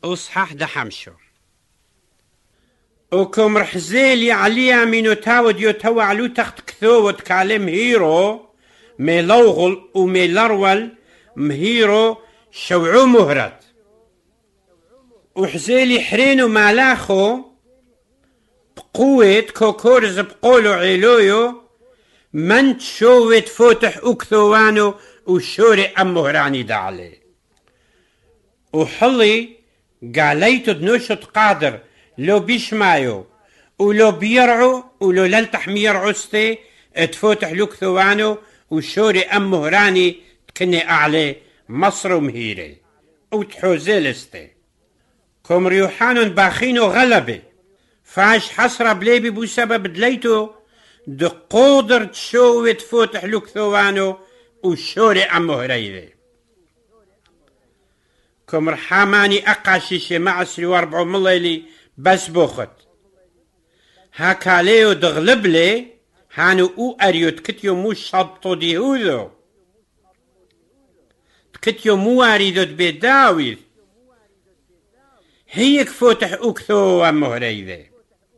أصحح دحمشو وكم رحزيلي عليا مينو تاود يو علو تخت كثوة كالم هيرو ميلوغل وميلرول مهيرو شوعو مهرت وحزيلي حرينو مالاخو بقوة كوكورز بقولو علويو من تشوت فوتح اكثوانو وشوري ام مهراني دعلي وحلي قاليتو دنوشت قادر لو بيشمايو ولو بيرعو ولو للتح ميرعو استي تفوتح لوكثوانو وشوري ام مهراني تكني اعلي مصر ومهيري وتحوزيل استي كم ريوحانون باخينو غلبي فاش حسرة بليبي بو سبب دليتو دو قودر تشوي تفوتح لوكثوانو وشوري ام مهريدي كم رحاماني اقاشيشي معسري واربعو مليلي بس بوخت هاكاليو دغلبلي هانو او اريو تكتيو مو شبطو ديهوذو تكتيو مو اريدو تبيداويث هيك فوتح اوكثو ومهريذي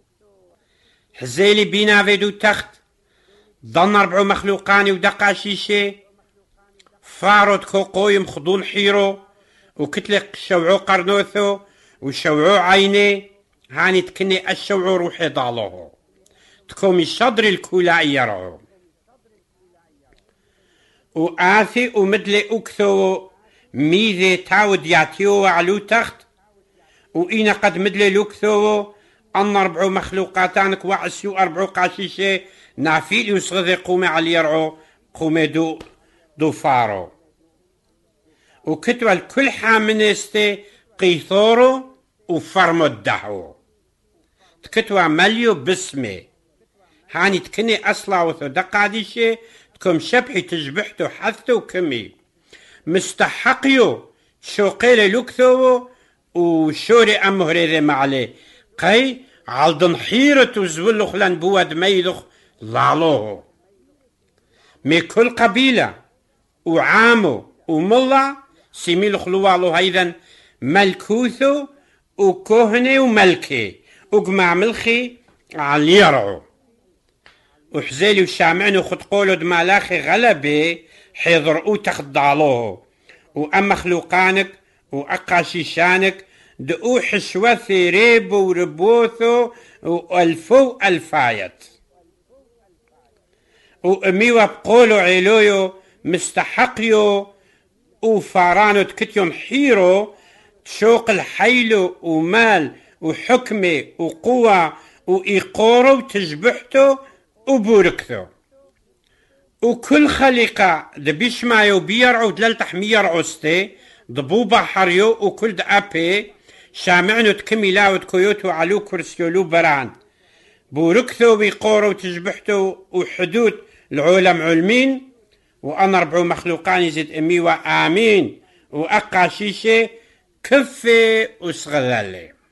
حزيلي بينا فيدو تخت ضن 4 مخلوقاني ودقا شيشي فاروت كوقويم خضون حيرو وكتلق شوعو قرنوثو وشوعو عيني هاني تكني الشوعو روحي ضالوه تكومي شضر الكولا يرعو وآثي ومدلي أكثو ميذي تاود ياتيو علو تخت وإنا قد مدلي لوكثو أن 4 مخلوقاتانك وعسيو 4 قاشيشي نافيل يسغذي قومي على يرعو قومي دو فارو وكتوى الكل حامنستي قيثورو وفرمو الدحو تكتوى مليو بسمي هاني تكني أصلا وثو دقاديشي تكم شبحي تجبحتو حثتو كمي مستحقيو شوقيلي لوكثو وشوري أمهريري معلي قي عالدن حيرة وزولو خلان بود ميدخ ضالوه مي كل قبيلة وعامو وملا سيميل خلوالو هيدا ملكوثو وكهني وملكي وقمع ملخي على يرعو وحزيلي وشامعني وخطقولو دمالاخي غلبي حيضرقو تخضالوه وأما خلوقانك وأقاشيشانك دقو حشوثي ريبو وربوثو وألفو ألفايت وأميوا بقولو علويو مستحقيو وفارانو تكتيوم حيرو تشوق الحيلو ومال وحكمة وقوة وإيقورو تجبحتو وبوركتو وكل خليقة دبيشمايو بيرعو دلالتح ميرعو استي ضبوبة حريو وكل دقابي شامعنو تكميلاو تكويوتو علو كرسيولو بران بوركتو ويقورو تجبحتو وحدود العولم علمين وأنا 4 مخلوقاني زد أمي وآمين وأقا شيشي كفي وصغلالي